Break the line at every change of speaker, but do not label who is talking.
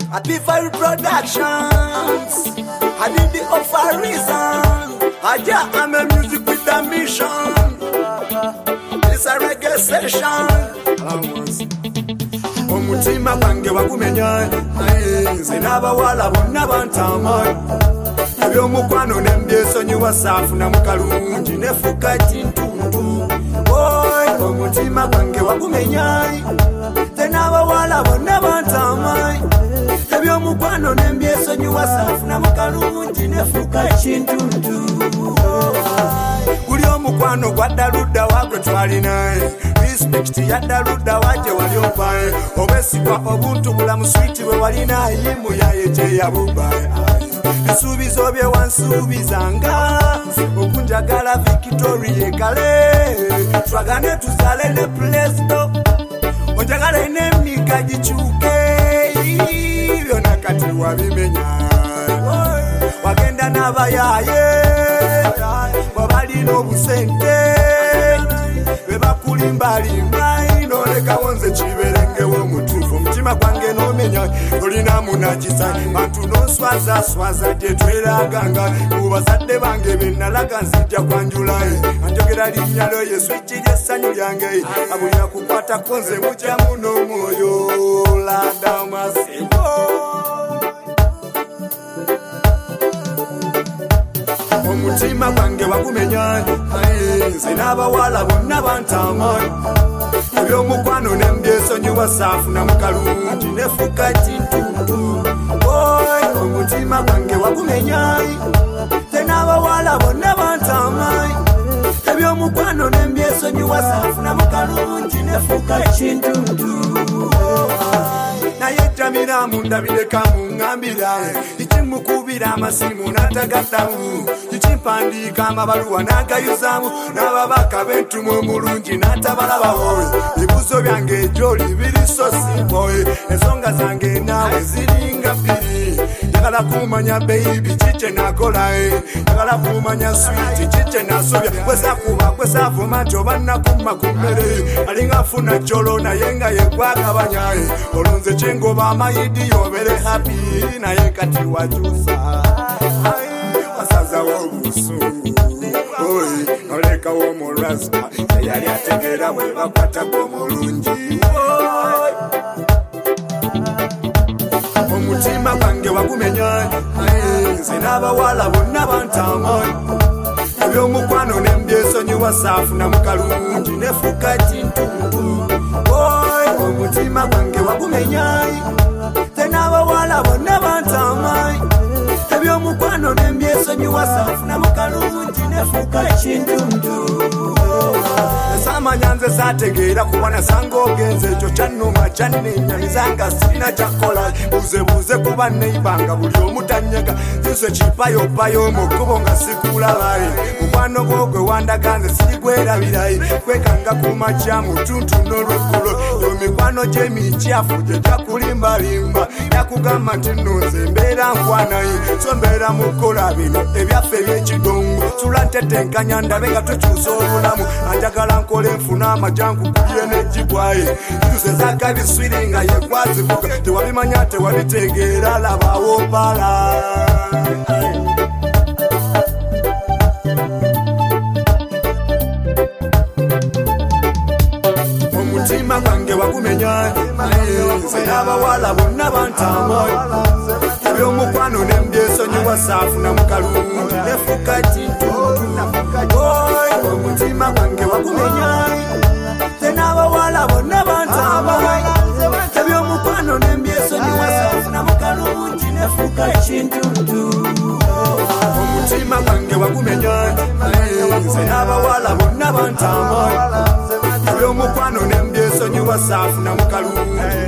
Happy Fire Productions. I did the offer reason. I'm a music with a mission. It's a reggae session. Omutima gwange wakumenya zinaba wala bonna bantamai ebyomukwano nembyesonyiwa saafu na mukalungi nefuka tintuntu omutima gwange wakumenya zinaba wala bonna bantamai ebyomukwano nembyesonyiwa saafu na mukalungi nefuka tintuntu buli omukwano gwaddaluda wagwe twalinaye respect yaddaluda waje wali opaye obesigwa obuntu bulamu switi bwe walina yimu yaye teyabubaye esuubizo bye wansuubizanga okunjagala Victoria ekale twagane tuzale ne Presto onjagala n'emika gikyuke byonna kati wabimenya wagenda n'abayaye wabalina obusente bebakulimbalimba inoleka wonze kiberengewo omutuufu omutima gwange nomenya olina munakisa bantu noswazaswaza gyetweraganga mubazadde bange benalaga nzijja kwanjulaye anjogera linnya lyo yesu ekiri essanyu lyange abulira kukwatako nze mukyamu n'omwoyo landa masibo omutima gwange wakumenya nze n'abawala bonna bantamai ebyomukwano nembyesonyiwa saafu na mukalungi nefuka tintuntu omutima gwange wakumenya nze n'abawala bonna bantamai ebyomukwano nembyesonyiwa saafu na mukalungi nefuka tintuntu naye jamira mundabireka mungambira ikimukubira amasimu natagaddamu ikimpandika amabaluwa nagayuzamu n'ababaka b'entumu omulungi natabalabawo ebibuzo byange gyoli biri so simple ensonga zange naawe ziringa bbiri njagala kumanya baby kikye nakola njagala kumanya switi kikye nasobya kwesakuba kwesavuma nti oba nakuma ku mmere alinga funa jolo naye nga yekwagabanya olunze kyengoba amayidi yobere happy naye kati wakyusa wasazawo obusungu nolekawo omulwazima eyali ategeera bwe bakwatako omulungi omutima gwange wakumenya nze n'abawala bonna bantamai ebyomukwano nembyesonyiwa saafu na mukalungi nefuka tintuntu omutima gwange wakumenya nze n'abawala bonna bantamai ebyomukwano nembyesonyiwa saafu na mukalungi nefuka tintuntu esamanya nze saategeera kubona sanga ogenze ekyo kyannuma kyannenyamizanga sirina kyakola buzebuze kuba neibanga buli omutanyega ziso kipayopayo mukubo nga sikulabaye mukwano gwogwe wandaga nze sirigwerabirayi kwekanga kumakya mutuntu n'olweggulo yo mikwano gy'emikyafu gye gyakulimbalimba yakugamba nti nonze mbeera nkwanayi so mbeera mukola bino ebyaffe ebyekidongo sula ntetenkanya ndabe nga tukyusa obulamu anjagala nkole nfuna amajangu kulye n'egigwaye tusezaka biswiri nga yekwazivuga tewabimanya tewabitegeera labawo pala omutima gwange wakumenya nze n'abawala bonna bantamai ebyomukwano nembyesonyiwa saafu na mukalungi nefuka tintuntu omutima gwange wakumenya nze n'abawala bonna bantamai ebyomukwano nembyesonyiwa saafu na mukalungi nefuka tintuntu omutima gwange wakumenya nze n'abawala bonna bantamai ebyomukwano nembyesonyiwa saafu na mukalungi